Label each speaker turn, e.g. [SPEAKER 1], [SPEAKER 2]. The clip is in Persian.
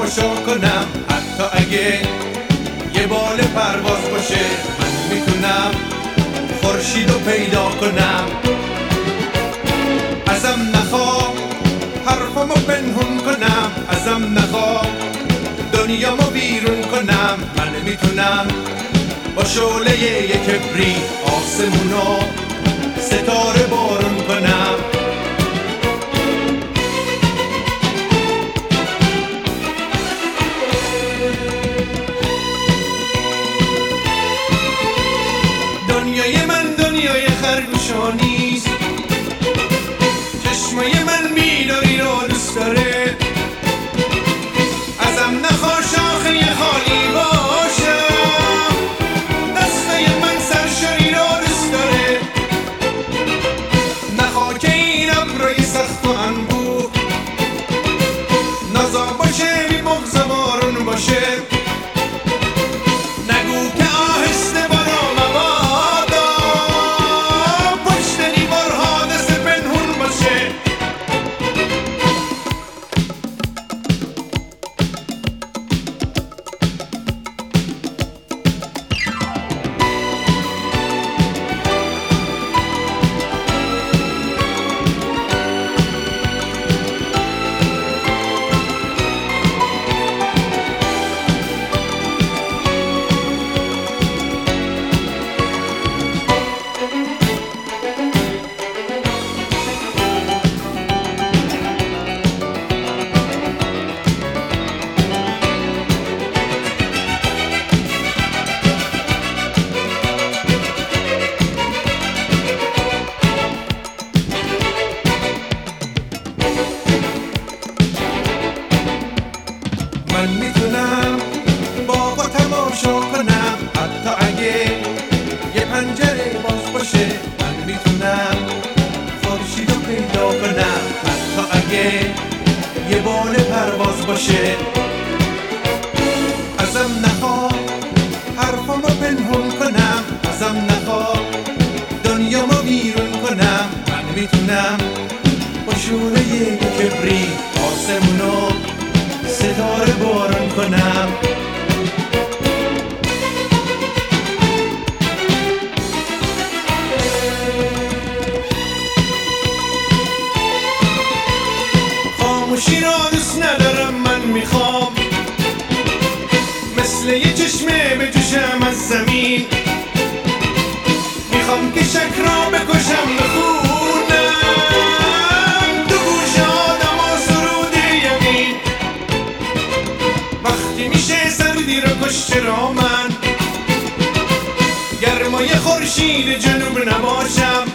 [SPEAKER 1] تماشا کنم. حتی اگه یه بال پرواز باشه من میتونم خورشیدو پیدا کنم. ازم نخواه حرفمو پنهون کنم، ازم نخواه دنیامو بیرون کنم. من میتونم با شعله یه کبری آسمونو ستاره بارون کنم. دنیای من دنیای خرگوشا نیست، چشمای من میداری رو دوست داره. ازم نخواه شاخه خالی باشم، دستای من سرشاری رو دوست داره. نخواه که این ابرای سخت و انبوه نازا باشه، بی بغض و بارون باشه. نگو که آهسته برا مبادا پشت دیوار حادث پنهون باشه. من میتونم باغو تماشا کنم، حتی اگه یه پنجره باز باشه. من میتونم خورشیدو پیدا کنم، حتی اگه یه بال پرواز باشه. ازم نخواه حرفمو پنهون کنم، ازم نخواه دنیامو بیرون کنم. من میتونم با شعله یه کبری آسمونو ستاره بارون کنم. خاموشی را دوست ندارم، من میخوام مثل یه چشمه بجوشم از زمین. میخوام که شک را بکشم بخونم تو گوش آدم و سرود یقین. وقتی میشه سردی رو کشت را من، گرمای خورشید جنوب نباشم.